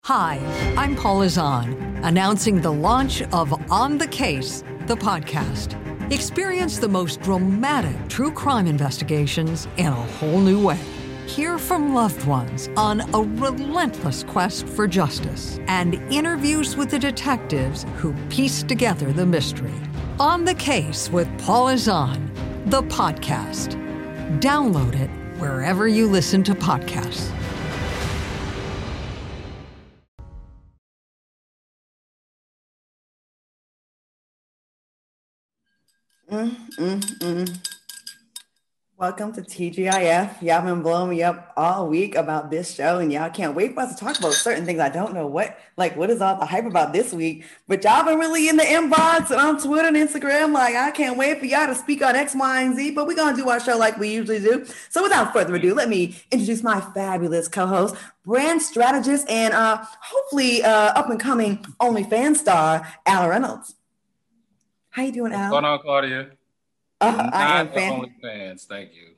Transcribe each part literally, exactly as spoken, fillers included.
Hi, I'm Paula Zahn, announcing the launch of On the Case, the podcast. Experience the most dramatic true crime investigations in a whole new way. Hear from loved ones on a relentless quest for justice and interviews with the detectives who piece together the mystery. On the Case with Paula Zahn, the podcast. Download it wherever you listen to podcasts. Mm, mm, mm. Welcome to T G I F. Y'all been blowing me up all week about this show, and y'all can't wait for us to talk about certain things. I don't know what, like, what is all the hype about this week, but y'all been really in the inbox and on Twitter and Instagram. Like, I can't wait for y'all to speak on X, Y, and Z, but we're going to do our show like we usually do. So without further ado, let me introduce my fabulous co-host, brand strategist, and uh, hopefully uh, up-and-coming OnlyFans star, Al Reynolds. How you doing, Al? What's going on, Claudia? Uh, I am fan. fan. OnlyFans, thank you.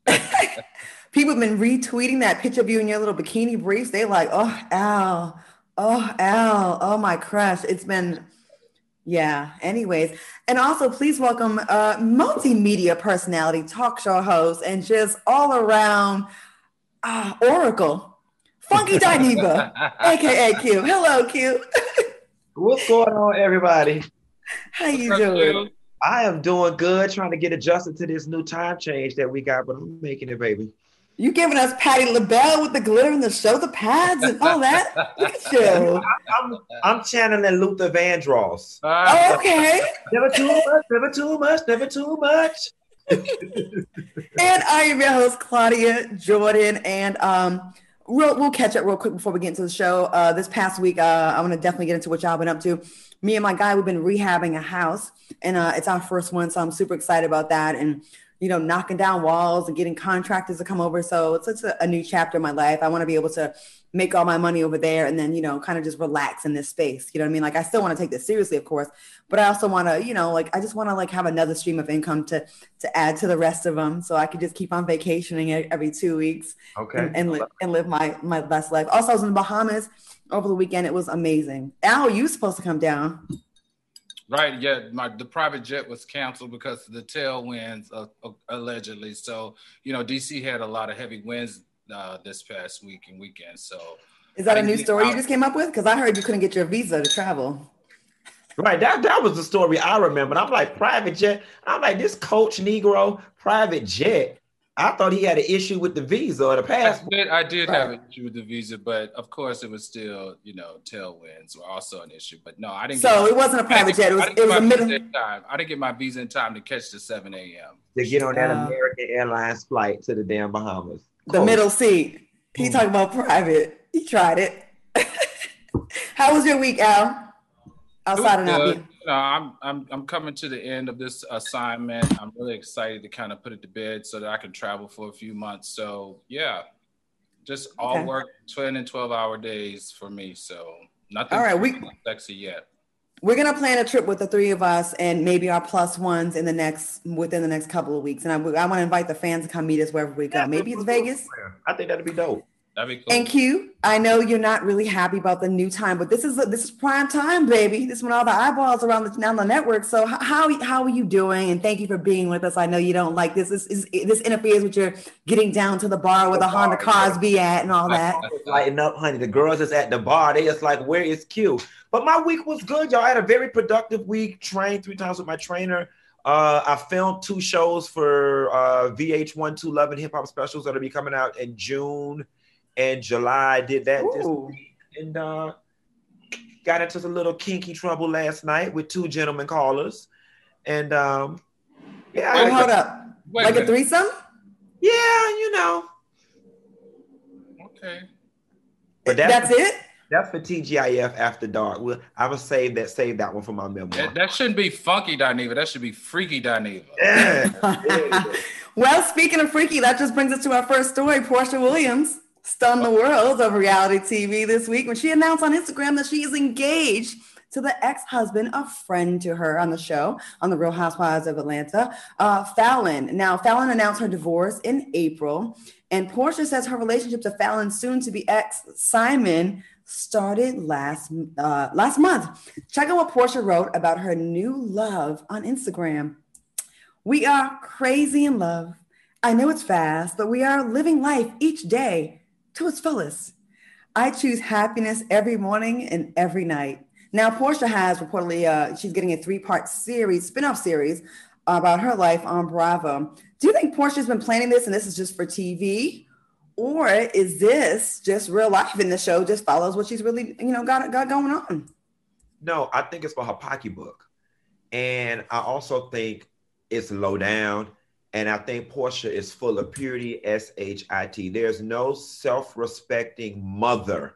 People have been retweeting that picture of you in your little bikini briefs. They like, oh, Al, oh, Al, oh, my crush. It's been, yeah. Anyways, and also please welcome uh, multimedia personality, talk show host, and just all around uh, Oracle, Funky Dineva, aka Q. Hello, Q. What's going on, everybody? How you doing? I am doing good, trying to get adjusted to this new time change that we got, but I'm making it, baby. You giving us Patti LaBelle with the glitter and the shoulder pads and all that? Look at you. I, I'm, I'm channeling Luther Vandross. Oh, okay. Never too much, never too much, never too much. And I am your host, Claudia Jordan, and um, we'll, we'll catch up real quick before we get into the show. Uh, this past week, uh, I want to definitely get into what y'all been up to. Me and my guy, we've been rehabbing a house, and uh, it's our first one, so I'm super excited about that. And, you know, knocking down walls and getting contractors to come over. So it's, it's a, a new chapter in my life. I want to be able to make all my money over there and then, you know, kind of just relax in this space. You know what I mean? Like, I still want to take this seriously, of course, but I also want to, you know, like, I just want to like have another stream of income to to add to the rest of them, so I could just keep on vacationing every two weeks. Okay. And, and, li- and live my my best life. Also, I was in the Bahamas over the weekend. It was amazing. Al, you were supposed to come down. Right, yeah. My the private jet was canceled because of the tailwinds, uh, uh, allegedly. So, you know, D C had a lot of heavy winds uh, this past week and weekend. So, is that a new story you just came up with? Because I heard you couldn't get your visa to travel. Right, that, that was the story I remember. I'm like, private jet. I'm like, this Coach Negro private jet. I thought he had an issue with the visa or the passport. I did, I did Right. have an issue with the visa, but of course it was still, you know, tailwinds were also an issue. But no, I didn't. So get it wasn't a private jet. It was, I didn't it get was a my middle. visa in time. I didn't get my visa in time to catch the seven a.m. To get on that Uh, American Airlines flight to the damn Bahamas. The Coach. middle seat. He Mm. talking about private. He tried it. How was your week, Al? Outside of not Good. being. You know, I'm I'm I'm coming to the end of this assignment. I'm really excited to kind of put it to bed so that I can travel for a few months. So yeah, just all Okay. work, ten and twelve hour days for me. So nothing All right, we- sexy yet. We're gonna plan a trip with the three of us and maybe our plus ones in the next within the next couple of weeks. And I, I want to invite the fans to come meet us wherever we go. Maybe it's Vegas. I think that'd be dope. That'd be cool. And Q, I know you're not really happy about the new time, but this is this is prime time, baby. This is when all the eyeballs around the, on the network. So h- how how are you doing? And thank you for being with us. I know you don't like this. This is this interferes with your getting down to the bar where the Honda cars be at and all that. It's lighting up, honey. The girls is at the bar. They just like, where is Q? But my week was good, y'all. I had a very productive week. Trained three times with my trainer. Uh, I filmed two shows for uh, V H one two Love and Hip Hop specials that'll be coming out in June and July. I did that this Ooh. week. And uh, got into some little kinky trouble last night with two gentlemen callers. And um, yeah, I Oh, had a hold good- up. Wait Like a minute. threesome? yeah, you know. Okay. But That's it? That's for T G I F After Dark. We'll, I will save that, save that one for my memoir. That, that shouldn't be funky Dineva. That should be freaky Dineva. Yeah. Well, speaking of freaky, that just brings us to our first story. Portia Williams stunned the world of reality T V this week when she announced on Instagram that she is engaged to the ex-husband, a friend to her on the show, on the Real Housewives of Atlanta, uh, Fallon. Now, Fallon announced her divorce in April, and Portia says her relationship to Fallon's soon-to-be ex, Simon, started last uh, last month. Check out what Porsha wrote about her new love on Instagram. We are crazy in love. I know it's fast, but we are living life each day to its fullest. I choose happiness every morning and every night. Now, Porsha has reportedly, uh, she's getting a three-part series, spin-off series about her life on Bravo. Do you think Porsha's been planning this and this is just for T V? Or is this just real life and the show just follows what she's really, you know, got, got going on? No, I think it's for her pocketbook. And I also think it's low down. And I think Porsha is full of purity, S H I T. There's no self-respecting mother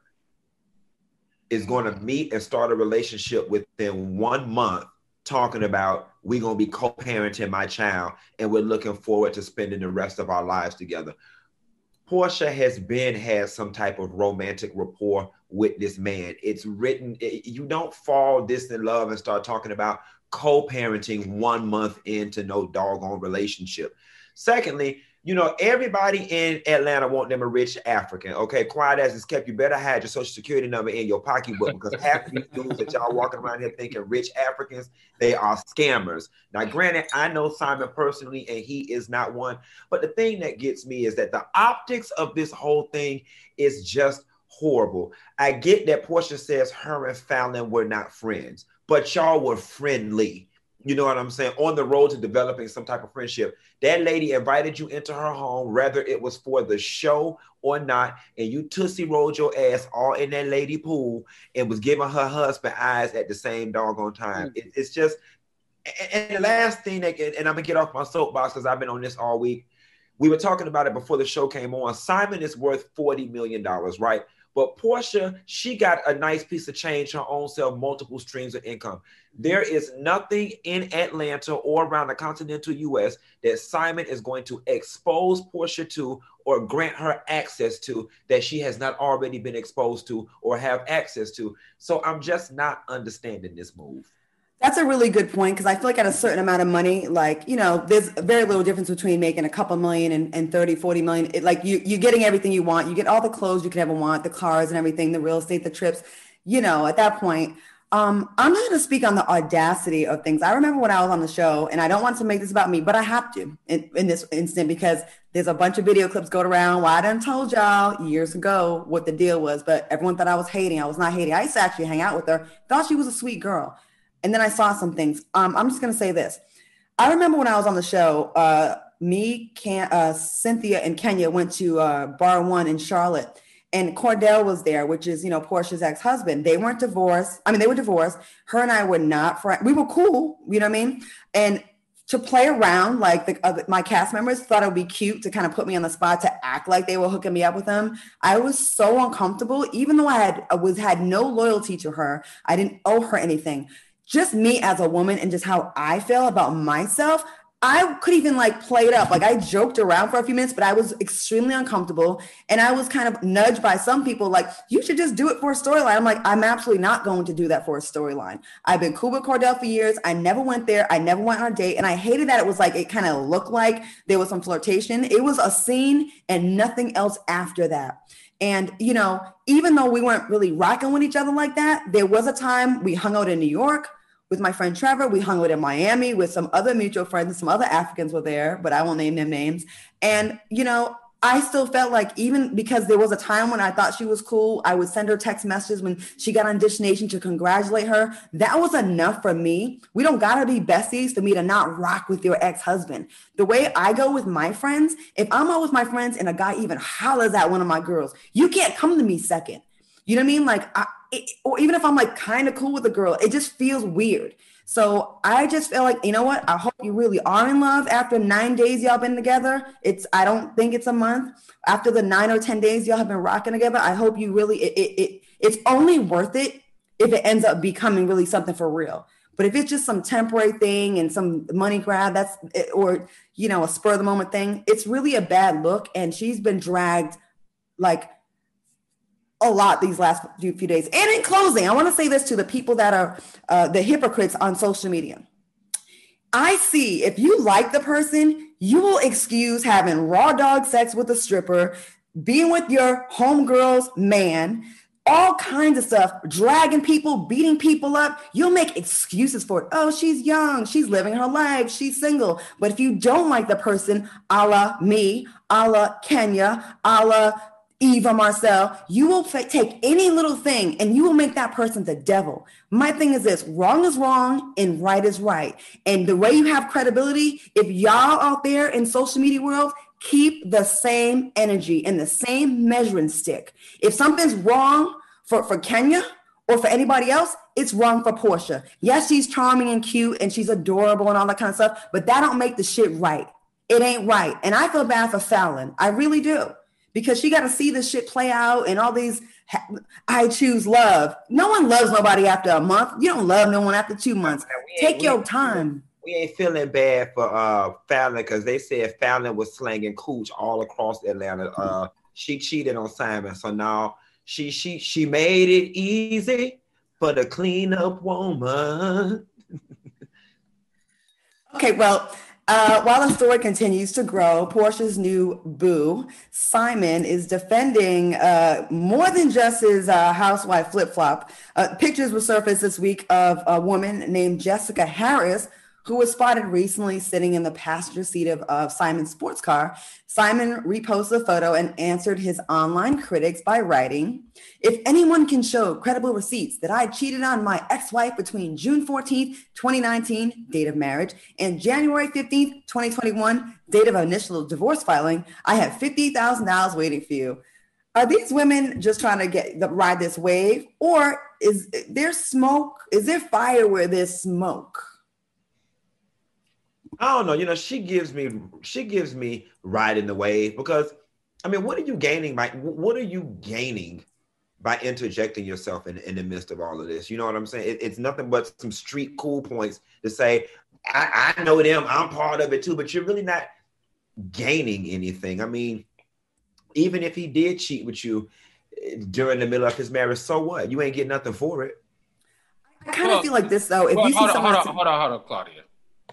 is going to meet and start a relationship within one month talking about we're going to be co-parenting my child and we're looking forward to spending the rest of our lives together. Porsha has been had some type of romantic rapport with this man. It's written, it, you don't fall this in love and start talking about co-parenting one month into no doggone relationship. Secondly, you know, everybody in Atlanta want them a rich African. Okay, quiet as it's kept, you better hide your social security number in your pocketbook because half of these dudes that y'all walking around here thinking rich Africans, they are scammers. Now, granted, I know Simon personally, and he is not one. But the thing that gets me is that the optics of this whole thing is just horrible. I get that Porsha says her and Fallon were not friends, but y'all were friendly. You know what I'm saying? On the road to developing some type of friendship. That lady invited you into her home, whether it was for the show or not, and you tootsie rolled your ass all in that lady pool and was giving her husband eyes at the same doggone time. Mm. It, it's just, and, and the last thing that, and I'm gonna get off my soapbox because I've been on this all week. We were talking about it before the show came on. Simon is worth forty million dollars, right? But Porsha, she got a nice piece of change, her own self, multiple streams of income. There is nothing in Atlanta or around the continental U S that Simon is going to expose Porsha to or grant her access to that she has not already been exposed to or have access to. So I'm just not understanding this move. That's a really good point because I feel like at a certain amount of money, like, you know, there's very little difference between making a couple million and, and thirty, forty million. It, like you, you're getting everything you want. You get all the clothes you could ever want, the cars and everything, the real estate, the trips, you know, at that point. Um, I'm not going to speak on the audacity of things. I remember when I was on the show, and I don't want to make this about me, but I have to in, in this instant because there's a bunch of video clips going around. Well, I done told y'all years ago what the deal was, but everyone thought I was hating. I was not hating. I used to actually hang out with her, thought she was a sweet girl. And then I saw some things. Um, I'm just going to say this. I remember when I was on the show, uh, me, Can- uh, Cynthia, and Kenya went to uh, Bar One in Charlotte. And Cordell was there, which is, you know, Porsha's ex-husband. They weren't divorced. I mean, they were divorced. Her and I were not friends. We were cool, you know what I mean? And to play around, like the, uh, my cast members thought it would be cute to kind of put me on the spot to act like they were hooking me up with them. I was so uncomfortable, even though I had I was had no loyalty to her. I didn't owe her anything. Just me as a woman and just how I feel about myself, I could even like play it up. Like I joked around for a few minutes, but I was extremely uncomfortable. And I was kind of nudged by some people like, you should just do it for a storyline. I'm like, I'm absolutely not going to do that for a storyline. I've been cool with Cordell for years. I never went there. I never went on a date. And I hated that it was like, it kind of looked like there was some flirtation. It was a scene and nothing else after that. And, you know, even though we weren't really rocking with each other like that, there was a time we hung out in New York with my friend Trevor. We hung out in Miami with some other mutual friends, and some other Africans were there, but I won't name them names. And, you know, I still felt like even because there was a time when I thought she was cool, I would send her text messages when she got on Dish Nation to congratulate her. That was enough for me. We don't got to be besties for me to not rock with your ex-husband. The way I go with my friends, if I'm out with my friends and a guy even hollers at one of my girls, you can't come to me second. You know what I mean? Like, I, it, or even if I'm like kind of cool with a girl, it just feels weird. So I just feel like, you know what? I hope you really are in love after nine days y'all been together. It's, I don't think it's a month. After the nine or ten days y'all have been rocking together, I hope you really, it, it, it it's only worth it if it ends up becoming really something for real. But if it's just some temporary thing and some money grab, that's, or, you know, a spur of the moment thing, it's really a bad look. And she's been dragged like a lot these last few, few days. And in closing, I want to say this to the people that are uh, the hypocrites on social media. I see if you like the person, you will excuse having raw dog sex with a stripper, being with your homegirl's man, all kinds of stuff, dragging people, beating people up. You'll make excuses for it. Oh, she's young, she's living her life, she's single. But if you don't like the person, a la me, a la Kenya, a la Eva Marcel, you will f- take any little thing and you will make that person the devil. My thing is this: wrong is wrong and right is right. And the way you have credibility, if y'all out there in social media world, keep the same energy and the same measuring stick. If something's wrong for, for Kenya or for anybody else, it's wrong for Porsha. Yes, she's charming and cute and she's adorable and all that kind of stuff, but that don't make the shit right. It ain't right. And I feel bad for Fallon. I really do. Because she got to see this shit play out and all these, I choose love. No one loves nobody after a month. You don't love no one after two months. Take your time. We ain't feeling bad for uh, Fallon because they said Fallon was slanging cooch all across Atlanta. Uh, she cheated on Simon. So now she she she made it easy for the cleanup woman. Okay, well, Uh, while the story continues to grow, Porsha's new boo, Simon, is defending uh, more than just his uh, housewife flip-flop. Uh, pictures were surfaced this week of a woman named Jessica Harris, who was spotted recently sitting in the passenger seat of, of Simon's sports car. Simon reposted the photo and answered his online critics by writing, "If anyone can show credible receipts that I cheated on my ex-wife between June fourteenth, twenty nineteen, date of marriage, and January fifteenth, twenty twenty-one, date of initial divorce filing, I have fifty thousand dollars waiting for you." Are these women just trying to get the, ride this wave, or is there smoke? Is there fire where there's smoke? I don't know. You know, she gives me she gives me riding the wave because, I mean, what are you gaining by what are you gaining by interjecting yourself in, in the midst of all of this? You know what I'm saying? It, it's nothing but some street cool points to say, I, I know them, I'm part of it too, but you're really not gaining anything. I mean, even if he did cheat with you during the middle of his marriage, so what? You ain't getting nothing for it. I kind of well, feel like this though. If well, you hold see on, hold on, to- hold on, hold on, Claudia.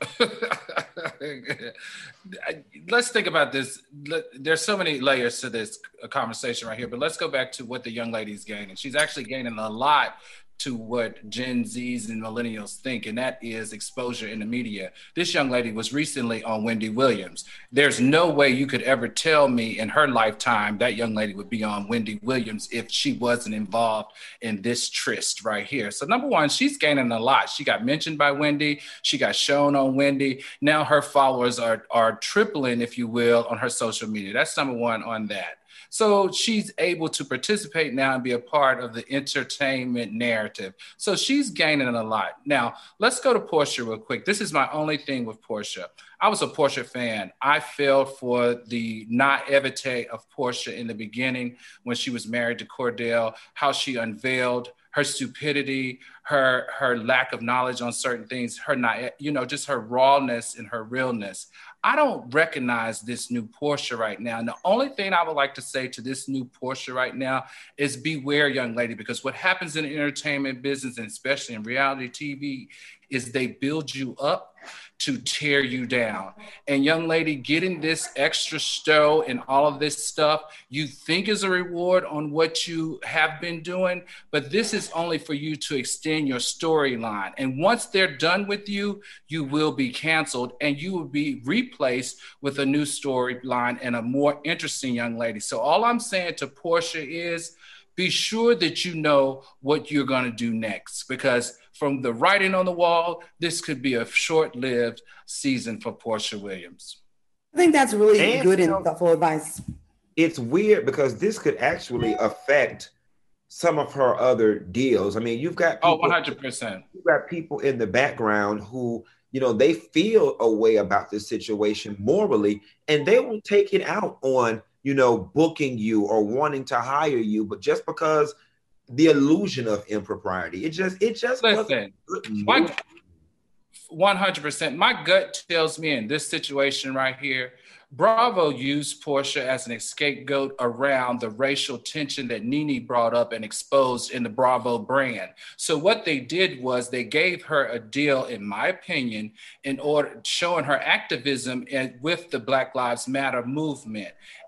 Let's think about this. There's so many layers to this conversation right here, but let's go back to what the young lady's gaining. She's actually gaining a lot to what Gen Zs and millennials think, and that is exposure in the media. This young lady was recently on Wendy Williams. There's no way you could ever tell me in her lifetime that young lady would be on Wendy Williams if she wasn't involved in this tryst right here. So number one, she's gaining a lot. She got mentioned by Wendy. She got shown on Wendy. Now her followers are, are tripling, if you will, on her social media. That's number one on that. So she's able to participate now and be a part of the entertainment narrative. So she's gaining a lot. Now, let's go to Porsha real quick. This is my only thing with Porsha. I was a Porsha fan. I fell for the naivete of Porsha in the beginning when she was married to Cordell, how she unveiled her stupidity, her her lack of knowledge on certain things, her na- you know, just her rawness and her realness. I don't recognize this new Porsha right now. And the only thing I would like to say to this new Porsha right now is beware, young lady, because what happens in the entertainment business, and especially in reality T V, is they build you up to tear you down. And young lady, getting this extra stow and all of this stuff, you think is a reward on what you have been doing, but this is only for you to extend your storyline. And once they're done with you, you will be canceled and you will be replaced with a new storyline and a more interesting young lady. So all I'm saying to Porsha is, be sure that you know what you're going to do next, because from the writing on the wall, this could be a short-lived season for Porsha Williams. I think that's really and, good you and know, thoughtful advice. It's weird because this could actually affect some of her other deals. I mean, you've got people, oh, one hundred percent. You've got people in the background who, you know, they feel a way about this situation morally, and they won't take it out on, you know, booking you or wanting to hire you, but just because the illusion of impropriety, it just, it just listen. My, one hundred percent. My gut tells me in this situation right here, Bravo used Porsha as an scapegoat around the racial tension that Nene brought up and exposed in the Bravo brand. So what they did was they gave her a deal, in my opinion, in order showing her activism in, with the Black Lives Matter movement.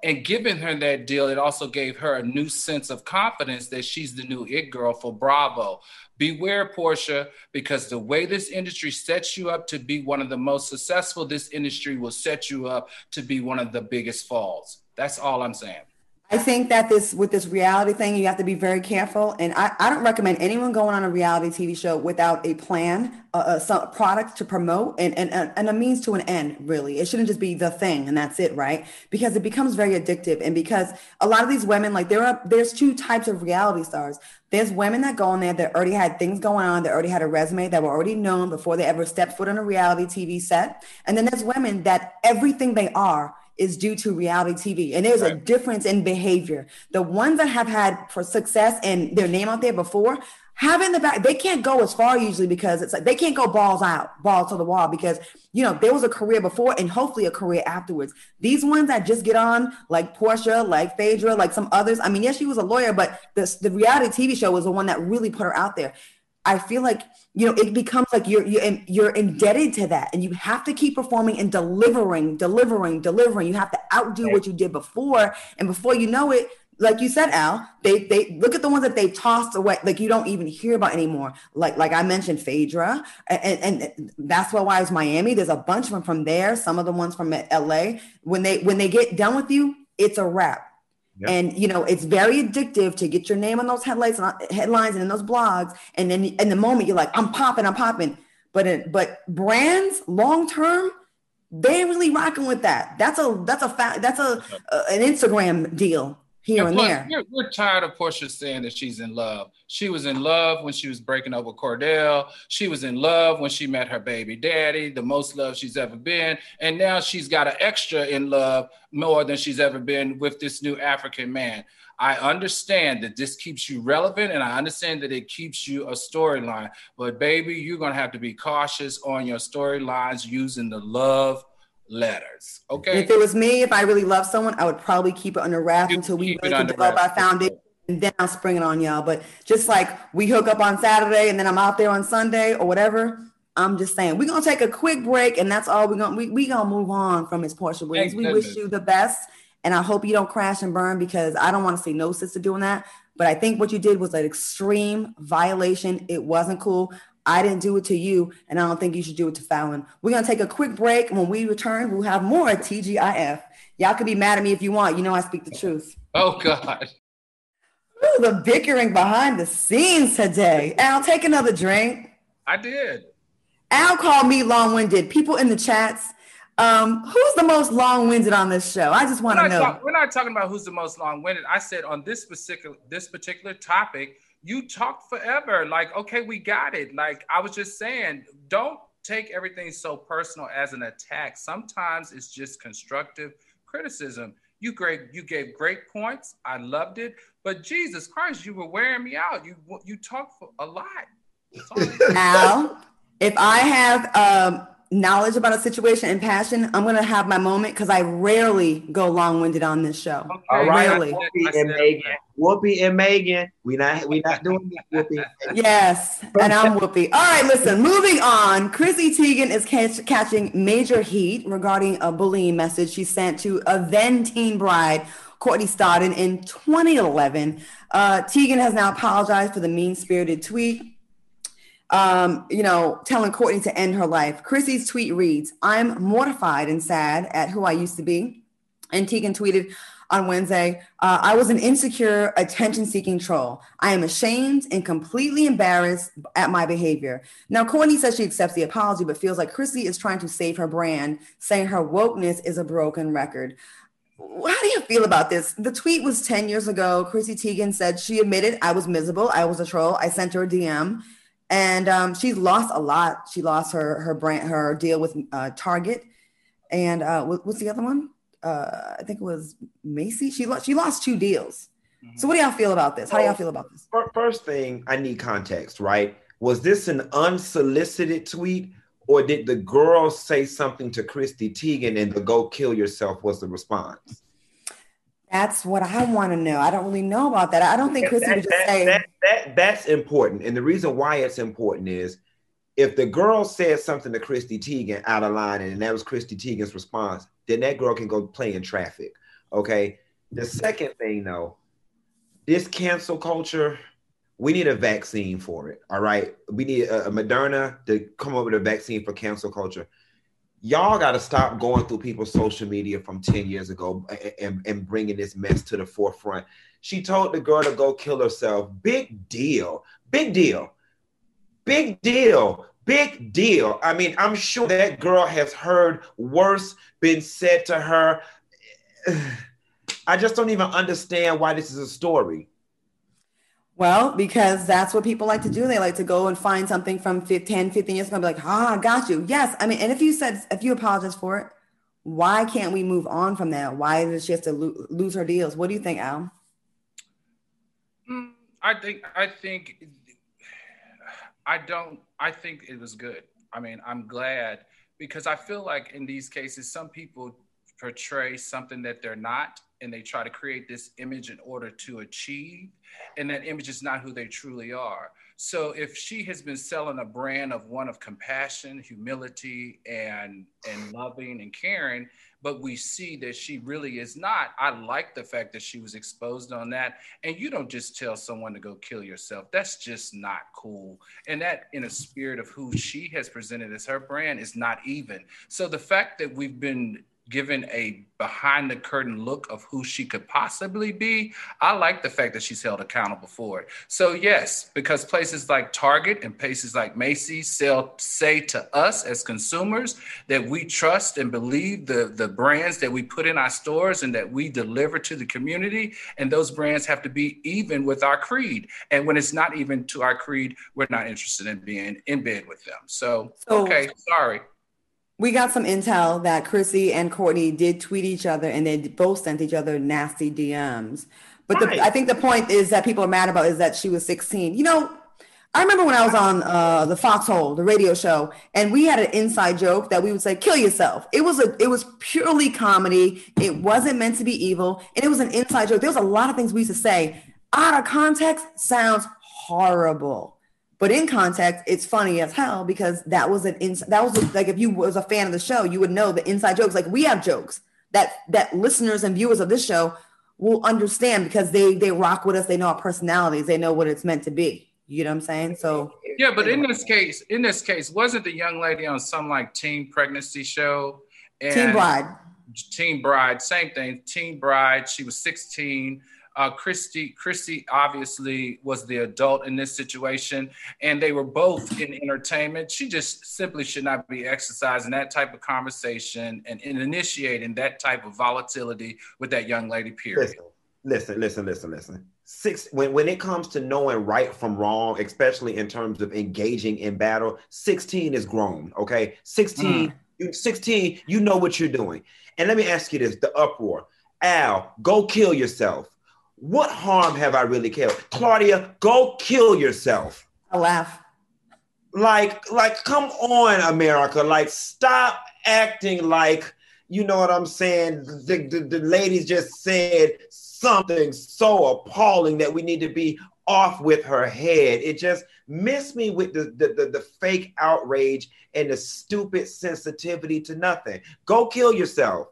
And giving her that deal, it also gave her a new sense of confidence that she's the new it girl for Bravo. Beware, Portia, because the way this industry sets you up to be one of the most successful, this industry will set you up to be one of the biggest falls. That's all I'm saying. I think that this with this reality thing, you have to be very careful. And I, I don't recommend anyone going on a reality T V show without a plan, uh, uh, some products to promote and, and, and a means to an end, really. It shouldn't just be the thing and that's it, right? Because it becomes very addictive. And because a lot of these women, like there are, there's two types of reality stars. There's women that go in there that already had things going on, that already had a resume, that were already known before they ever stepped foot on a reality T V set. And then there's women that everything they are is due to reality T V. And there's right. a difference in behavior. The ones that have had for success and their name out there before, have in the back, they can't go as far usually because it's like, they can't go balls out, balls to the wall because, you know, there was a career before and hopefully a career afterwards. These ones that just get on like Portia, like Phaedra, like some others. I mean, yes, she was a lawyer, but the, the reality T V show was the one that really put her out there. I feel like, you know, it becomes like you're, you're, you're indebted to that and you have to keep performing and delivering, delivering, delivering. You have to outdo what you did before. And before you know it, like you said, Al, they they look at the ones that they tossed away, like you don't even hear about anymore. Like like I mentioned, Phaedra, and, and that's why I was Miami. There's a bunch of them from there. Some of the ones from L A. When they when they get done with you, it's a wrap. Yep. And, you know, it's very addictive to get your name on those headlines, headlines and in those blogs. And then in the moment you're like, I'm popping, I'm popping. But it, but brands long term, they ain't really rocking with that. That's a that's a fact. That's a, a an Instagram deal here and, and plus, there. We're, we're tired of Portia saying that she's in love. She was in love when she was breaking up with Cordell. She was in love when she met her baby daddy, the most love she's ever been. And now she's got an extra in love more than she's ever been with this new African man. I understand that this keeps you relevant and I understand that it keeps you a storyline. But baby, you're going to have to be cautious on your storylines using the love letters. Okay. If it was me, if I really love someone, I would probably keep it under wraps until we really can develop our foundation. And then I'll spring it on y'all. But just like we hook up on Saturday and then I'm out there on Sunday or whatever, I'm just saying we're gonna take a quick break and that's all we're gonna we we gonna move on from Miss Portia Williams. We wish you the best and I hope you don't crash and burn because I don't want to see no sister doing that. But I think what you did was an extreme violation. It wasn't cool. I didn't do it to you, and I don't think you should do it to Fallon. We're going to take a quick break. When we return, we'll have more T G I F. Y'all can be mad at me if you want. You know I speak the truth. Oh, God. Ooh, the bickering behind the scenes today. Al, take another drink. I did. Al called me long-winded. People in the chats, um, who's the most long-winded on this show? I just want to know. Talk, we're not talking about who's the most long-winded. I said on this particular, this particular topic, you talked forever. Like, okay, we got it. Like, I was just saying, don't take everything so personal as an attack. Sometimes it's just constructive criticism. You great, you gave great points. I loved it. But Jesus Christ, you were wearing me out. You you talked for a lot. Al, if I have um, knowledge about a situation and passion, I'm going to have my moment because I rarely go long-winded on this show. Okay. All right, rarely. Whoopi and Megan. Whoopi and Megan. We not we not doing this, Whoopi. Yes, and I'm Whoopi. All right, listen, moving on. Chrissy Teigen is catch, catching major heat regarding a bullying message she sent to a then teen bride, Courtney Stodden, in twenty eleven. Uh, Teigen has now apologized for the mean-spirited tweet. Um, you know, telling Courtney to end her life. Chrissy's tweet reads, "I'm mortified and sad at who I used to be." And Teigen tweeted on Wednesday, uh, "I was an insecure, attention-seeking troll. I am ashamed and completely embarrassed at my behavior." Now, Courtney says she accepts the apology, but feels like Chrissy is trying to save her brand, saying her wokeness is a broken record. How do you feel about this? The tweet was ten years ago. Chrissy Teigen said she admitted, "I was miserable. I was a troll. I sent her a D M." And um, she's lost a lot. She lost her her brand, her deal with uh, Target, and uh, what's the other one? Uh, I think it was Macy. She lost. She lost two deals. Mm-hmm. So, what do y'all feel about this? How do y'all feel about this? First thing, I need context. Right? Was this an unsolicited tweet, or did the girl say something to Chrissy Teigen and the "go kill yourself" was the response? That's what I want to know. I don't really know about that. I don't think Chrissy that, would just that, say that, that. That's important. And the reason why it's important is if the girl said something to Chrissy Teigen out of line and that was Chrissy Teigen's response, then that girl can go play in traffic. Okay. The second thing, though, this cancel culture, we need a vaccine for it. All right. We need a, a Moderna to come up with a vaccine for cancel culture. Y'all got to stop going through people's social media from ten years ago and, and, and bringing this mess to the forefront. She told the girl to go kill herself. Big deal. Big deal. Big deal. Big deal. I mean, I'm sure that girl has heard worse been said to her. I just don't even understand why this is a story. Well, because that's what people like to do. They like to go and find something from ten, fifteen years ago and be like, ah, I got you. Yes. I mean, and if you said, if you apologize for it, why can't we move on from that? Why does she have to lo- lose her deals? What do you think, Al? Mm, I think, I think, I don't, I think it was good. I mean, I'm glad because I feel like in these cases, some people portray something that they're not, and they try to create this image in order to achieve, and that image is not who they truly are. So if she has been selling a brand of one of compassion, humility, and and loving and caring, but we see that she really is not, I like the fact that she was exposed on that. And you don't just tell someone to go kill yourself. That's just not cool. And that, in a spirit of who she has presented as her brand, is not even. So the fact that we've been given a behind the curtain look of who she could possibly be, I like the fact that she's held accountable for it. So yes, because places like Target and places like Macy's sell, say to us as consumers that we trust and believe the, the brands that we put in our stores and that we deliver to the community. And those brands have to be even with our creed. And when it's not even to our creed, we're not interested in being in bed with them. So, so okay, sorry. We got some intel that Chrissy and Courtney did tweet each other and they both sent each other nasty D Ms. But right. the, I think the point is that people are mad about is that she was sixteen. You know, I remember when I was on uh, the Foxhole, the radio show, and we had an inside joke that we would say, kill yourself. It was a, it was purely comedy. It wasn't meant to be evil. And it was an inside joke. There was a lot of things we used to say out of context sounds horrible. But in context, it's funny as hell because that was an ins- that was a, like if you was a fan of the show, you would know the inside jokes. Like we have jokes that that listeners and viewers of this show will understand because they they rock with us. They know our personalities. They know what it's meant to be. You know what I'm saying? So yeah, but in this case, in this case, wasn't the young lady on some like teen pregnancy show? And Teen Bride. Teen Bride, same thing. Teen Bride. She was sixteen. Uh, Christy, Christy obviously was the adult in this situation, and they were both in entertainment. She just simply should not be exercising that type of conversation and, and initiating that type of volatility with that young lady, period. Listen, listen, listen, listen, listen. Six, when, when it comes to knowing right from wrong, especially in terms of engaging in battle, sixteen is grown, okay? sixteen, mm. you, sixteen, you know what you're doing. And let me ask you this, the uproar. Al, go kill yourself. What harm have I really killed? Claudia, go kill yourself. I laugh. Like, like, come on, America. Like, stop acting like, you know what I'm saying? The, the, the ladies just said something so appalling that we need to be off with her head. It just missed me with the, the, the, the fake outrage and the stupid sensitivity to nothing. Go kill yourself.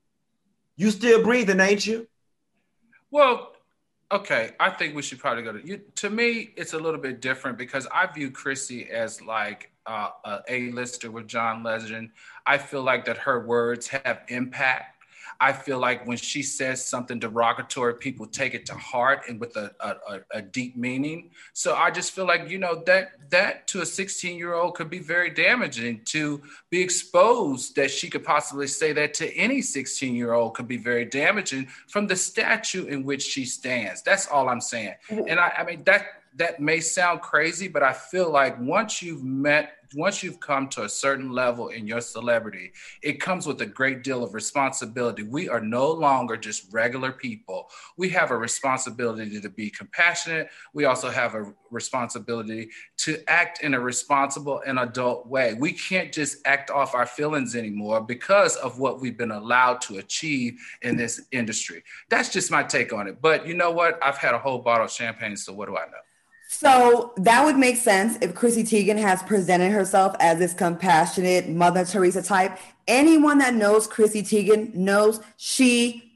You still breathing, ain't you? Well, okay, I think we should probably go to you. To me, it's a little bit different because I view Chrissy as like uh, a A-lister with John Legend. I feel like that her words have impact. I feel like when she says something derogatory, people take it to heart and with a, a, a deep meaning. So I just feel like, you know, that that to a sixteen-year-old could be very damaging. To be exposed that she could possibly say that to any sixteen-year-old could be very damaging from the statue in which she stands. That's all I'm saying. And I, I mean, that that may sound crazy, but I feel like once you've met, once you've come to a certain level in your celebrity, it comes with a great deal of responsibility. We are no longer just regular people. We have a responsibility to be compassionate. We also have a responsibility to act in a responsible and adult way. We can't just act off our feelings anymore because of what we've been allowed to achieve in this industry. That's just my take on it. But you know what? I've had a whole bottle of champagne, so what do I know? So that would make sense if Chrissy Teigen has presented herself as this compassionate Mother Teresa type. Anyone that knows Chrissy Teigen knows she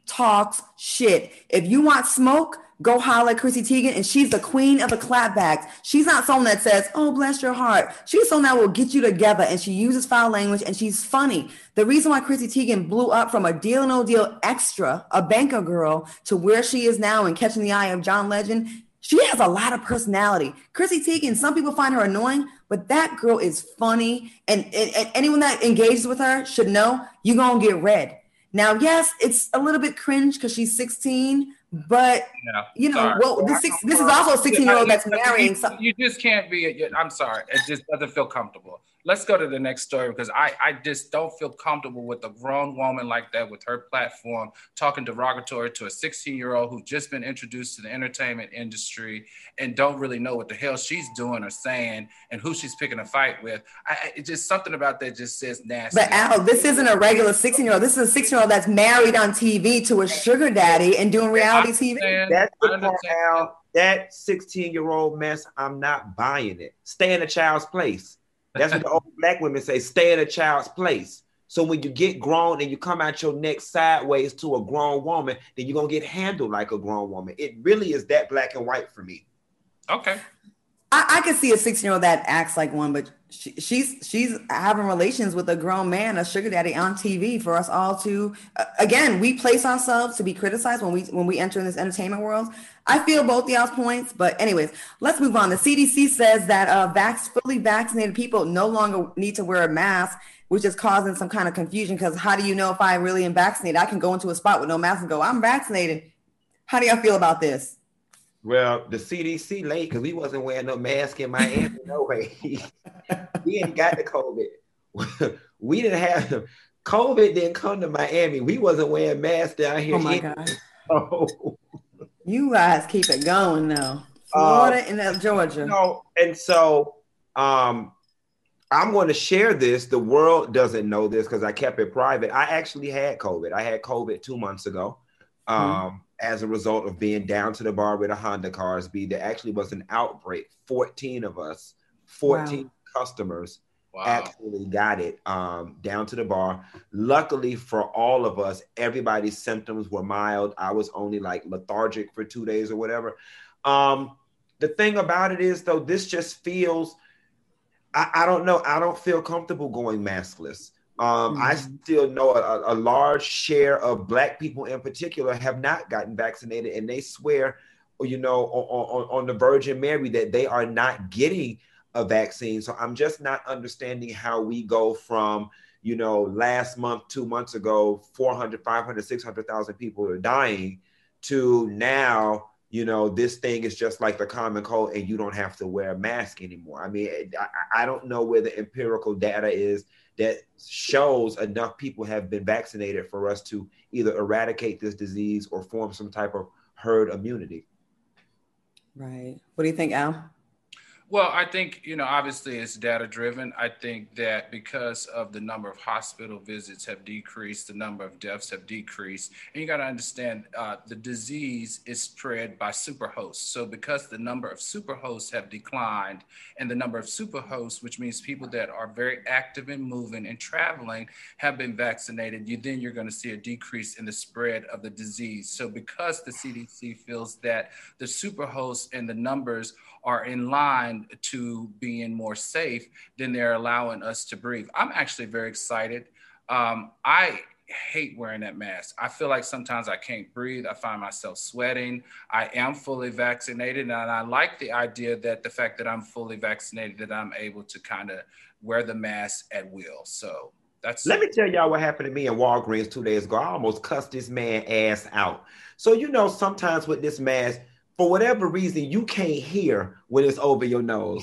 talks shit. If you want smoke, go holler at Chrissy Teigen, and she's the queen of the clapbacks. She's not someone that says, oh, bless your heart. She's someone that will get you together, and she uses foul language, and she's funny. The reason why Chrissy Teigen blew up from a Deal or No Deal extra, a banker girl, to where she is now and Catching the Eye of John Legend, she has a lot of personality. Chrissy Teigen, some people find her annoying, but that girl is funny, and, and, and anyone that engages with her should know you're going to get read. Now, yes, it's a little bit cringe because she's sixteen, but yeah, you know, sorry. well, this six, this is also a sixteen-year-old that's marrying. You, you just can't be. I'm sorry, it just doesn't feel comfortable. Let's go to the next story because I, I just don't feel comfortable with a grown woman like that with her platform talking derogatory to a sixteen-year-old who's just been introduced to the entertainment industry and don't really know what the hell she's doing or saying and who she's picking a fight with. I, it's just something about that just says nasty. But Al, this isn't a regular sixteen-year-old. This is a sixteen-year-old that's married on T V to a sugar daddy and doing reality T V. That's the part, Al. That sixteen-year-old mess, I'm not buying it. Stay in a child's place. That's what the old black women say, stay in a child's place. So when you get grown and you come out your neck sideways to a grown woman, then you're going to get handled like a grown woman. It really is that black and white for me. Okay. I, I can see a sixteen-year-old that acts like one, but she, she's she's having relations with a grown man, a sugar daddy on T V for us all to, uh, again, we place ourselves to be criticized when we when we enter in this entertainment world. I feel both y'all's points, but anyways, let's move on. The C D C says that uh, vax, fully vaccinated people no longer need to wear a mask, which is causing some kind of confusion because how do you know if I really am vaccinated? I can go into a spot with no mask and go, I'm vaccinated. How do y'all feel about this? Well, the C D C late because we wasn't wearing no mask in Miami. No way. We ain't got the COVID. We didn't have them. COVID didn't come to Miami. We wasn't wearing masks down here. Oh my either. God. Oh. You guys keep it going now. Florida uh, and uh, Georgia. You know, and so um, I'm going to share this. The world doesn't know this because I kept it private. I actually had COVID. I had COVID two months ago. Um, mm-hmm. As a result of being down to the bar with a Honda Carsby. There actually was an outbreak. fourteen of us, fourteen wow. customers wow. actually got it um, down to the bar. Luckily for all of us, everybody's symptoms were mild. I was only like lethargic for two days or whatever. Um, the thing about it is, though, this just feels, I, I don't know, I don't feel comfortable going maskless. Um, mm-hmm. I still know a, a large share of Black people in particular have not gotten vaccinated, and they swear, you know, on, on, on the Virgin Mary that they are not getting a vaccine. So I'm just not understanding how we go from, you know, last month, two months ago, four hundred, five hundred, six hundred thousand people are dying to now, you know, this thing is just like the common cold and you don't have to wear a mask anymore. I mean, I, I don't know where the empirical data is that shows enough people have been vaccinated for us to either eradicate this disease or form some type of herd immunity. Right. What do you think, Al? Well, I think, you know, obviously it's data driven. I think that because of the number of hospital visits have decreased, the number of deaths have decreased. And you got to understand uh, the disease is spread by superhosts. So because the number of superhosts have declined and the number of superhosts, which means people that are very active in moving and traveling, have been vaccinated, you then you're going to see a decrease in the spread of the disease. So because the C D C feels that the superhosts and the numbers are in line to being more safe, then they're allowing us to breathe. I'm actually very excited. Um, I hate wearing that mask. I feel like sometimes I can't breathe. I find myself sweating. I am fully vaccinated, and I like the idea that the fact that I'm fully vaccinated, that I'm able to kind of wear the mask at will. So that's. Let me tell y'all what happened to me in Walgreens two days ago. I almost cussed this man ass out. So, you know, sometimes with this mask, for whatever reason, you can't hear when it's over your nose.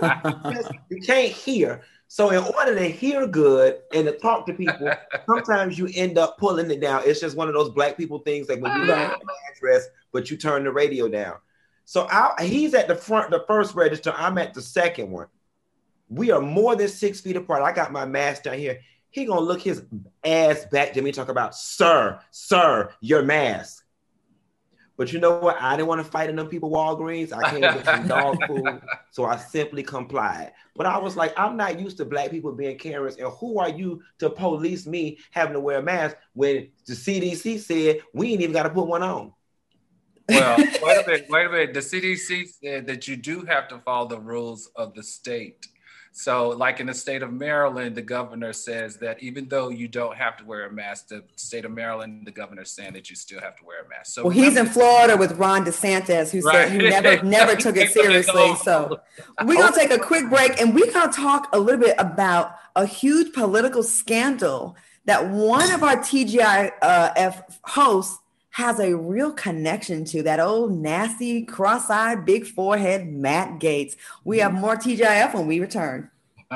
You can't hear. So in order to hear good and to talk to people, sometimes you end up pulling it down. It's just one of those Black people things, like when you have an address, but you turn the radio down. So I, he's at the front, the first register. I'm at the second one. We are more than six feet apart. I got my mask down here. He gonna look his ass back to me and talk about, sir, sir, your mask. But you know what? I didn't want to fight in them people Walgreens. I came to get some dog food, so I simply complied. But I was like, I'm not used to black people being carers, and who are you to police me having to wear a mask when the C D C said we ain't even got to put one on? Well, wait a minute, wait a minute. The C D C said that you do have to follow the rules of the state. So like in the state of Maryland, the governor says that even though you don't have to wear a mask, the state of Maryland, the governor's saying that you still have to wear a mask. So well, he's in Florida with Ron DeSantis, who right. said he never, never took it seriously. So we're going to take a quick break, and we're going to talk a little bit about a huge political scandal that one of our T G I F hosts has a real connection to, that old nasty, cross-eyed, big forehead Matt Gaetz. We have more T G I F when we return.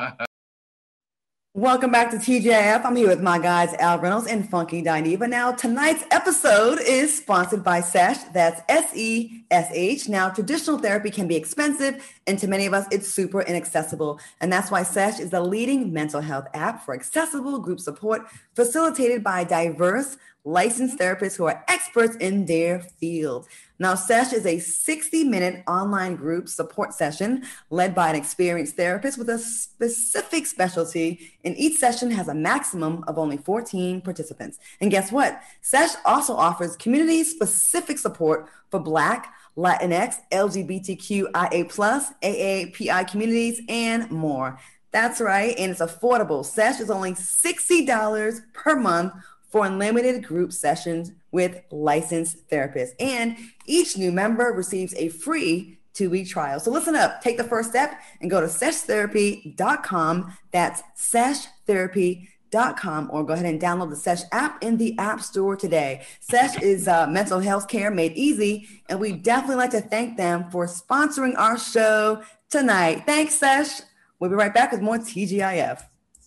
Welcome back to T G I F. I'm here with my guys, Al Reynolds and Funky Dineva. Now, tonight's episode is sponsored by Sesh. That's S E S H. Now, traditional therapy can be expensive, and to many of us, it's super inaccessible. And that's why Sesh is the leading mental health app for accessible group support, facilitated by diverse, licensed therapists who are experts in their field. Now, Sesh is a sixty-minute online group support session led by an experienced therapist with a specific specialty, and each session has a maximum of only fourteen participants. And guess what? Sesh also offers community-specific support for Black, Latinx, L G B T Q I A plus, A A P I communities, and more. That's right, and it's affordable. Sesh is only sixty dollars per month for unlimited group sessions with licensed therapists. And each new member receives a free two-week trial. So listen up, take the first step and go to sesh therapy dot com. That's sesh therapy dot com, or go ahead and download the Sesh app in the App Store today. Sesh is uh, mental health care made easy, and we definitely like to thank them for sponsoring our show tonight. Thanks, Sesh. We'll be right back with more T G I F.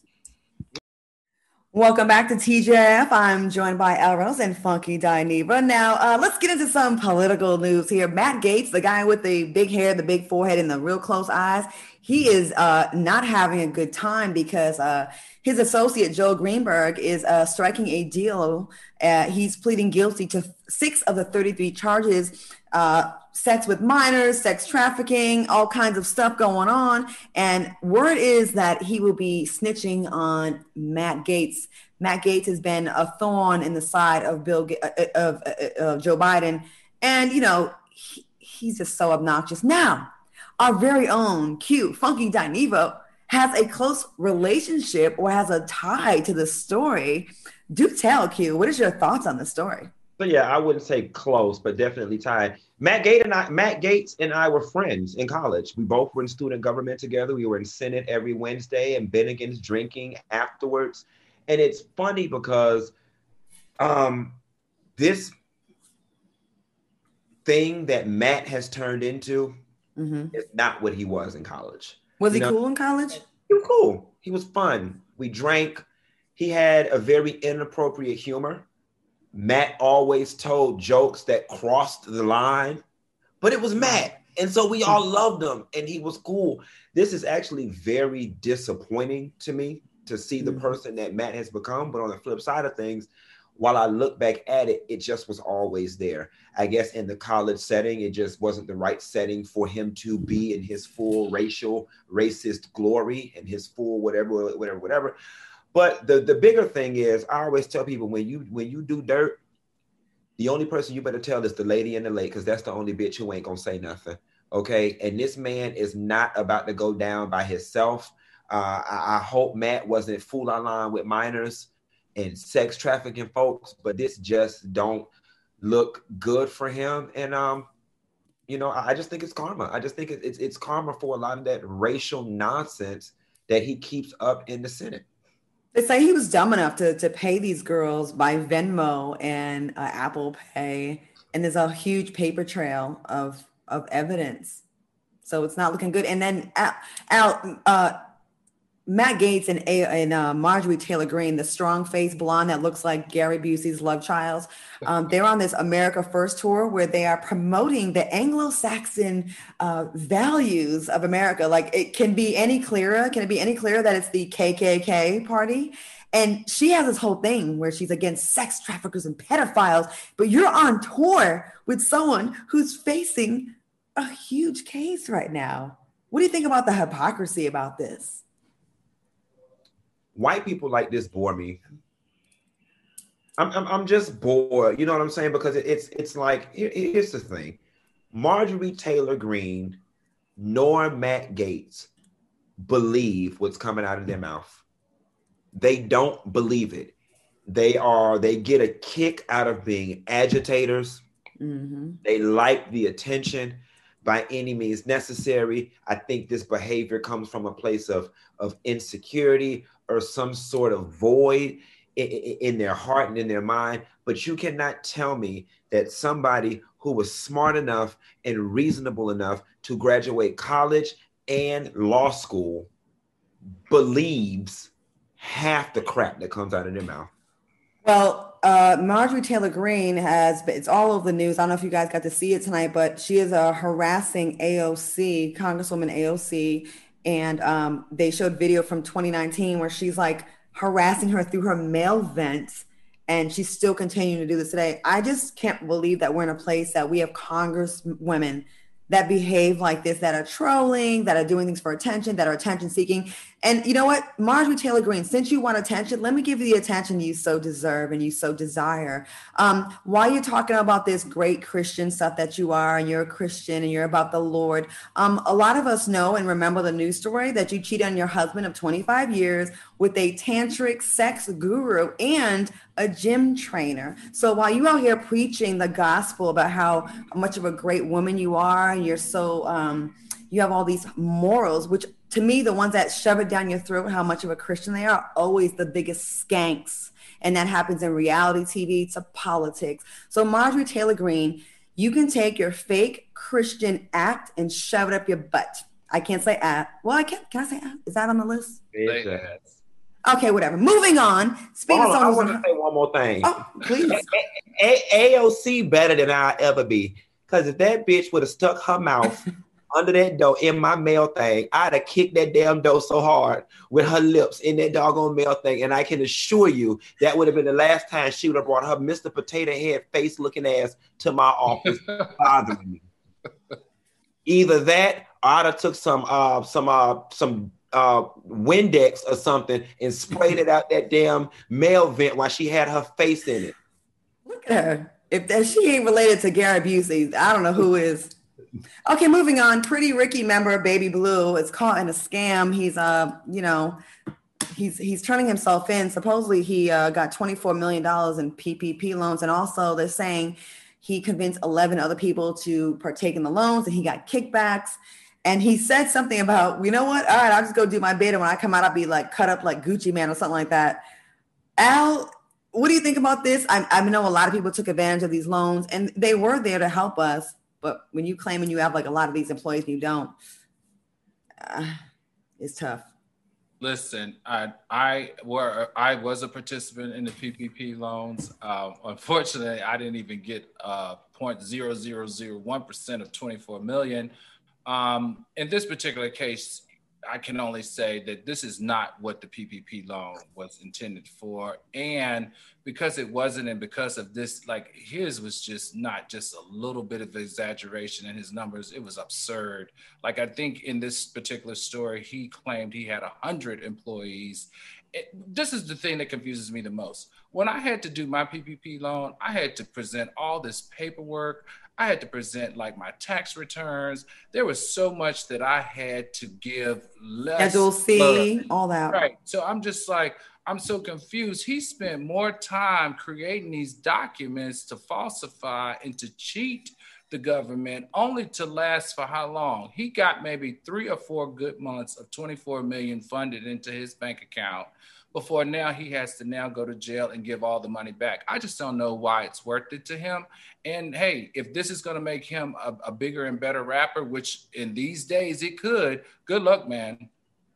Welcome back to T G I F. I'm joined by Al Reynolds and Funky Dineva. Now, uh, let's get into some political news here. Matt Gaetz, the guy with the big hair, the big forehead, and the real close eyes, he is uh, not having a good time because uh, his associate, Joe Greenberg, is uh, striking a deal. Uh, he's pleading guilty to six of the thirty-three charges, uh, sex with minors, sex trafficking, all kinds of stuff going on. And word is that he will be snitching on Matt Gaetz. Matt Gaetz has been a thorn in the side of Bill uh, of, uh, of Joe Biden. And, you know, he, he's just so obnoxious. Now, our very own Q, Funky Dineva, has a close relationship or has a tie to the story. Do tell, Q, what is your thoughts on the story? So yeah, I wouldn't say close, but definitely tied. Matt Gaetz and I, Matt Gaetz and I were friends in college. We both were in student government together. We were in Senate every Wednesday and Bennigan's drinking afterwards. And it's funny because um, this thing that Matt has turned into mm-hmm. is not what he was in college. Was you he know? cool in college? He was cool. He was fun. We drank. He had a very inappropriate humor. Matt always told jokes that crossed the line, but it was Matt. And so we all loved him and he was cool. This is actually very disappointing to me to see the person that Matt has become. But on the flip side of things, while I look back at it, it just was always there. I guess in the college setting, it just wasn't the right setting for him to be in his full racial, racist glory and his full whatever, whatever, whatever. But the, the bigger thing is, I always tell people, when you when you do dirt, the only person you better tell is the lady in the lake, because that's the only bitch who ain't gonna say nothing, okay? And this man is not about to go down by himself. Uh, I, I hope Matt wasn't fool online with minors and sex trafficking folks, but this just don't look good for him. And, um, you know, I, I just think it's karma. I just think it, it's, it's karma for a lot of that racial nonsense that he keeps up in the Senate. They say he was dumb enough to, to pay these girls by Venmo and uh, Apple Pay. And there's a huge paper trail of, of evidence. So it's not looking good. And then Al, Al uh, Matt Gaetz and, and uh, Marjorie Taylor Greene, the strong-faced blonde that looks like Gary Busey's love child, um, they're on this America First tour where they are promoting the Anglo-Saxon uh, values of America. Like, it can be any clearer. Can it be any clearer that it's the K K K party? And she has this whole thing where she's against sex traffickers and pedophiles, but you're on tour with someone who's facing a huge case right now. What do you think about the hypocrisy about this? White people like this bore me. I'm, I'm, I'm just bored. You know what I'm saying? Because it, it's it's like, here, here's the thing. Marjorie Taylor Greene nor Matt Gaetz believe what's coming out of their mouth. They don't believe it. They are, they get a kick out of being agitators. Mm-hmm. They like the attention by any means necessary. I think this behavior comes from a place of, of insecurity or some sort of void in, in their heart and in their mind. But you cannot tell me that somebody who was smart enough and reasonable enough to graduate college and law school believes half the crap that comes out of their mouth. Well, uh, Marjorie Taylor Greene has, it's all over the news. I don't know if you guys got to see it tonight, but she is uh, harassing A O C, Congresswoman A O C. And um, they showed video from twenty nineteen where she's like harassing her through her mail vent. And she's still continuing to do this today. I just can't believe that we're in a place that we have congresswomen that behave like this, that are trolling, that are doing things for attention, that are attention seeking. And you know what, Marjorie Taylor Greene, since you want attention, let me give you the attention you so deserve and you so desire. Um, while you're talking about this great Christian stuff that you are, and you're a Christian and you're about the Lord, um, a lot of us know and remember the news story that you cheated on your husband of twenty-five years with a tantric sex guru and a gym trainer. So while you out here preaching the gospel about how much of a great woman you are, and you're so, um, you have all these morals, which to me, the ones that shove it down your throat, how much of a Christian they are, are always the biggest skanks. And that happens in reality T V to politics. So Marjorie Taylor Greene, you can take your fake Christian act and shove it up your butt. I can't say act. Well, I can't. Can I say act? Is that on the list? Yes. Okay, whatever. Moving on. Speaking Hold of on, I someone want to say one more thing. Oh, please. A O C better than I'll ever be. Because if that bitch would have stuck her mouth under that door in my mail thing, I'd have kicked that damn door so hard with her lips in that doggone mail thing. And I can assure you that would have been the last time she would have brought her Mister Potato Head face looking ass to my office bothering me. Either that, or I'd have took some uh some uh some uh Windex or something and sprayed it out that damn mail vent while she had her face in it. Look at her. If that, she ain't related to Gary Busey, I don't know who is. Okay, moving on. Pretty Ricky member Baby Blue is caught in a scam. He's uh, you know, he's he's turning himself in. Supposedly he uh, got twenty-four million dollars in P P P loans, and also they're saying he convinced eleven other people to partake in the loans, and he got kickbacks. And he said something about, you know what? All right, I'll just go do my bid, and when I come out, I'll be like cut up like Gucci Man or something like that. Al, what do you think about this? I, I know a lot of people took advantage of these loans, and they were there to help us. But when you claim and you have like a lot of these employees and you don't, uh, it's tough. Listen, I I were I was a participant in the P P P loans. Um, unfortunately, I didn't even get uh, zero point zero zero zero one percent of twenty-four million. Um, in this particular case, I can only say that this is not what the P P P loan was intended for. And because it wasn't, and because of this, like his was just not just a little bit of exaggeration in his numbers, it was absurd. Like I think in this particular story, he claimed he had a hundred employees. It, this is the thing that confuses me the most. When I had to do my P P P loan, I had to present all this paperwork. I had to present like my tax returns. There was so much that I had to give less. Schedule C, all that. Right. So I'm just like, I'm so confused. He spent more time creating these documents to falsify and to cheat the government, only to last for how long? He got maybe three or four good months of twenty-four million funded into his bank account before now he has to now go to jail and give all the money back. I just don't know why it's worth it to him. And hey, if this is going to make him a, a bigger and better rapper, which in these days it could, good luck, man.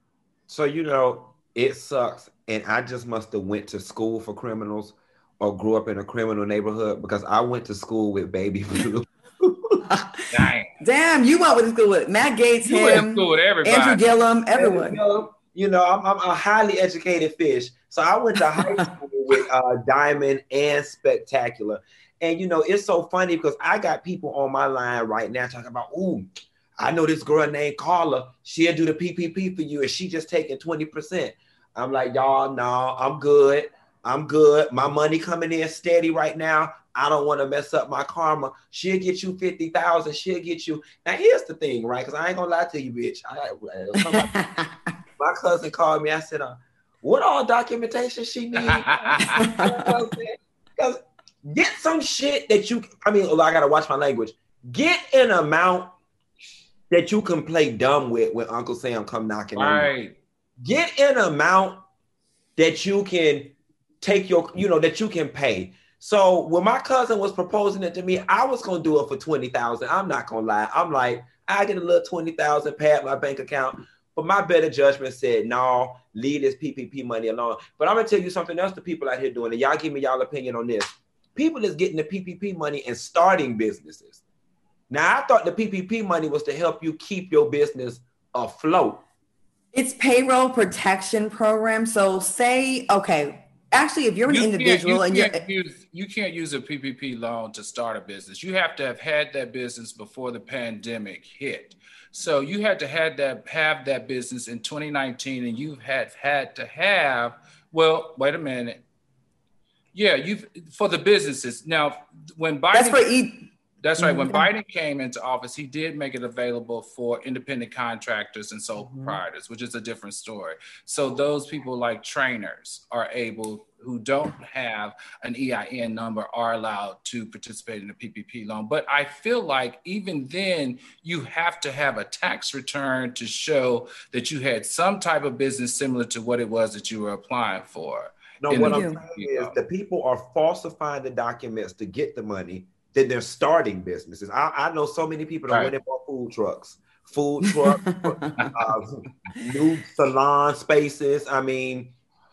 So, you know, it sucks. And I just must have went to school for criminals or grew up in a criminal neighborhood because I went to school with Baby Blue. Dang. Damn, you went with school with Matt Gates, You went to him, school with everybody. Andrew Gillum, everyone. Gillum, you know, I'm, I'm a highly educated fish. So I went to high school with uh, Diamond and Spectacular. And, you know, it's so funny because I got people on my line right now talking about, ooh, I know this girl named Carla. She'll do the P P P for you and she just taking twenty percent. I'm like, y'all, no, I'm good. I'm good. My money coming in steady right now. I don't want to mess up my karma. She'll get you fifty thousand. She'll get you. Now, here's the thing, right? Because I ain't going to lie to you, bitch. I, my cousin called me. I said, uh, what all documentation she needs? Because get some shit that you, I mean, I got to watch my language. Get an amount that you can play dumb with when Uncle Sam come knocking on you. Right. Get an amount that you can take your, you know, that you can pay. So when my cousin was proposing it to me, I was going to do it for twenty thousand. I'm not going to lie. I'm like, I get a little twenty thousand, pay at my bank account. But my better judgment said, no, leave this P P P money alone. But I'm going to tell you something else the people out here doing it. Y'all give me y'all opinion on this. People is getting the P P P money and starting businesses. Now, I thought the P P P money was to help you keep your business afloat. It's payroll protection program. So say, okay, actually, if you're an You individual can't, you and can't you're use, you can't use a P P P loan to start a business. You have to have had that business before the pandemic hit. So you had to have that have that business in twenty nineteen, and you've had had to have. Well, wait a minute. Yeah, you've for the businesses now. When Biden, that's for e- That's right. When Mm-hmm. Biden came into office, he did make it available for independent contractors and sole Mm-hmm. proprietors, which is a different story. So those people like trainers are able, who don't have an E I N number, are allowed to participate in a P P P loan. But I feel like even then, you have to have a tax return to show that you had some type of business similar to what it was that you were applying for. No, in what the I'm do. saying P P P is loan. the people are falsifying the documents to get the money. Then they're starting businesses. I, I know so many people that Right. went and bought food trucks, food trucks, uh, new salon spaces. I mean,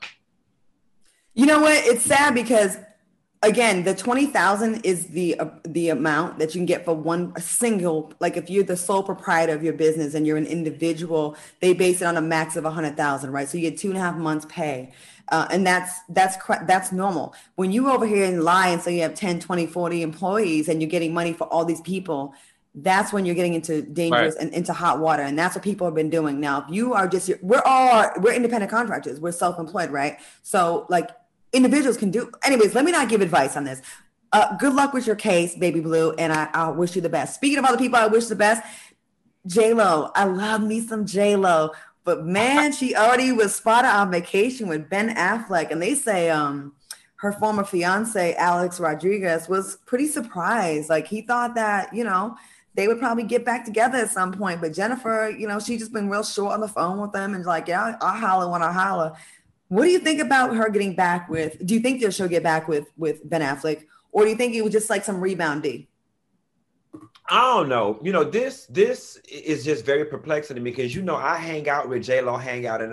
You know what? It's sad because, again, the twenty thousand is the uh, the amount that you can get for one a single. Like if you're the sole proprietor of your business and you're an individual, they base it on a max of a hundred thousand, right? So you get two and a half months pay, uh, and that's that's that's normal. When you over here and lie and say you have ten, twenty, forty employees and you're getting money for all these people, that's when you're getting into dangerous Right. and into hot water. And that's what people have been doing. Now, if you are just, we're all, we're independent contractors. We're self-employed, right? So like individuals can do, anyways, let me not give advice on this. Uh, good luck with your case, Baby Blue. And I, I wish you the best. Speaking of other people, I wish the best. J-Lo, I love me some J-Lo, but man, she already was spotted on vacation with Ben Affleck. And they say, um, her former fiance, Alex Rodriguez, was pretty surprised. Like he thought that, you know, they would probably get back together at some point. But Jennifer, you know, she just been real short on the phone with them and like, yeah, I'll holler when I holler. What do you think about her getting back with, do you think that she'll get back with, with Ben Affleck? Or do you think it was just like some rebound D? I don't know. You know, this this is just very perplexing to me because, you know, I hang out with J-Lo, hang out and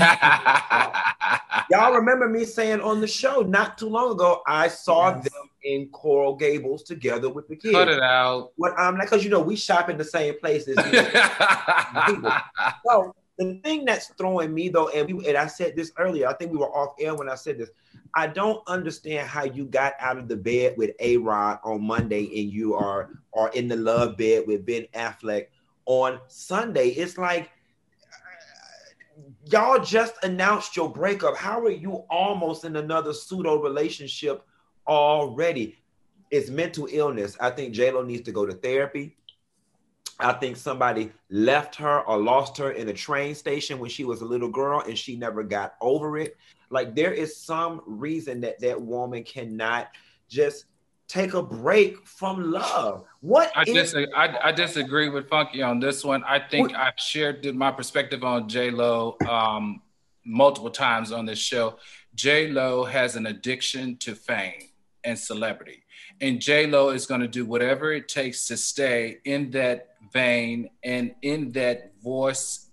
I y'all remember me saying on the show not too long ago, I saw Yes. them in Coral Gables together with the kids. Cut it out. What I'm like, because, you know, we shop in the same places. You know. So the thing that's throwing me though, and we and I said this earlier, I think we were off air when I said this. I don't understand how you got out of the bed with A-Rod on Monday and you are are in the love bed with Ben Affleck on Sunday. It's like uh, y'all just announced your breakup. How are you almost in another pseudo relationship already? It's mental illness. I think J-Lo needs to go to therapy. I think somebody left her or lost her in a train station when she was a little girl and she never got over it. Like there is some reason that that woman cannot just take a break from love. What I, is- dis- I, I disagree with Funky on this one. I think I've shared my perspective on J-Lo um, multiple times on this show. J-Lo has an addiction to fame and celebrity. And J-Lo is going to do whatever it takes to stay in that vein and in that voice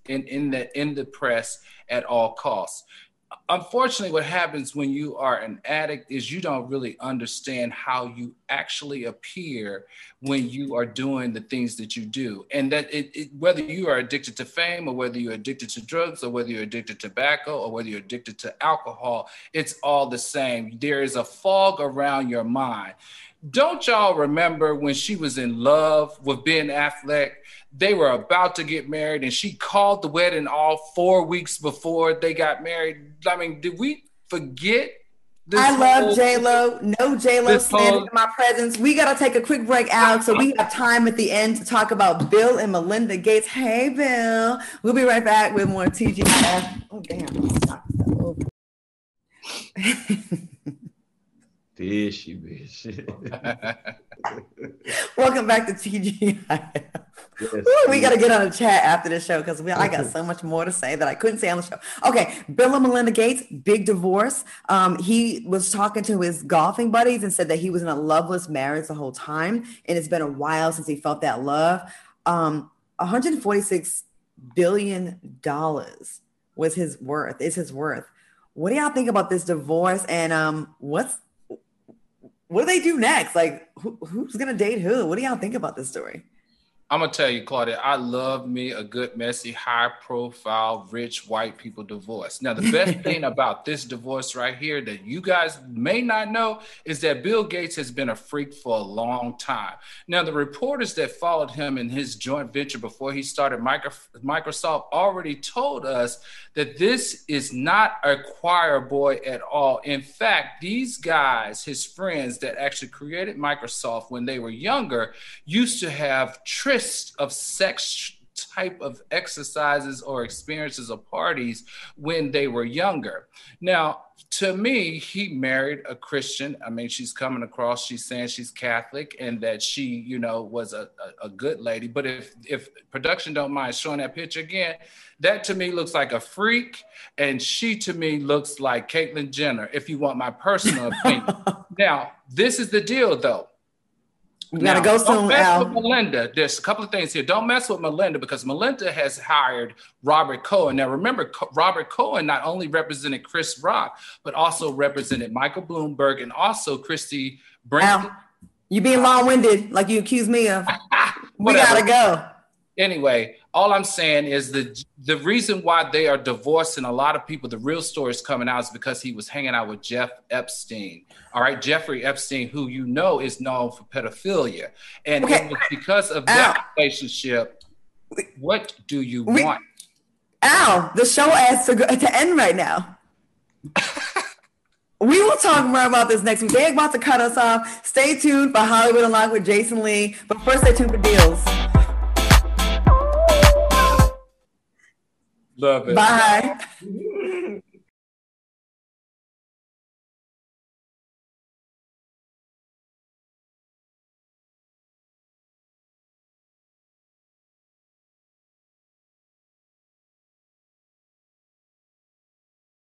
in, in the in the press at all costs. Unfortunately, what happens when you are an addict is you don't really understand how you actually appear when you are doing the things that you do. And that it, it, whether you are addicted to fame or whether you're addicted to drugs or whether you're addicted to tobacco or whether you're addicted to alcohol, it's all the same. There is a fog around your mind. Don't y'all remember when she was in love with Ben Affleck? They were about to get married and she called the wedding all four weeks before they got married. I mean, did we forget this? I love J-Lo. No J-Lo standing whole... in my presence. We got to take a quick break, Alex, so we have time at the end to talk about Bill and Melinda Gates. Hey, Bill. We'll be right back with more T G I F. Oh, damn. Fishy, bitch. Welcome back to T G I F. Yes, Ooh, we got to get on a chat after the show because I got so much more to say that I couldn't say on the show. Okay, Bill and Melinda Gates, big divorce. Um, he was talking to his golfing buddies and said that he was in a loveless marriage the whole time, and it's been a while since he felt that love. Um, one hundred forty-six billion dollars was his worth, is his worth. What do y'all think about this divorce, and um, what's what do they do next? Like, who, who's gonna date who? What do y'all think about this story? I'm gonna tell you, Claudia, I love me a good, messy, high-profile, rich white people divorce. Now, the best thing about this divorce right here that you guys may not know is that Bill Gates has been a freak for a long time. Now, the reporters that followed him in his joint venture before he started Microsoft already told us that this is not a choir boy at all. In fact, these guys, his friends that actually created Microsoft when they were younger, used to have trysts of sex type of exercises or experiences or parties when they were younger. Now, to me, he married a Christian. I mean, she's coming across, she's saying she's Catholic and that she, you know, was a, a, a good lady. But if, if production don't mind showing that picture again, that to me looks like a freak. And she to me looks like Caitlyn Jenner, if you want my personal opinion. Now, this is the deal though. We gotta go soon, don't mess Al. with Melinda. There's a couple of things here. Don't mess with Melinda because Melinda has hired Robert Cohen. Now, remember, Co- Robert Cohen not only represented Chris Rock, but also represented Michael Bloomberg and also Christy Brinkley. Al, you being long-winded like you accused me of. We gotta go. Anyway, all I'm saying is the the reason why they are divorcing a lot of people, the real story is coming out is because he was hanging out with Jeff Epstein. All right, Jeffrey Epstein, who you know is known for pedophilia. And okay. it was because of that Al. relationship. What do you we, want? Al, the show has to, go, to end right now. We will talk more about this next week. They're about to cut us off. Stay tuned for Hollywood Unlocked with Jason Lee. But first, stay tuned for deals. Love it. Bye.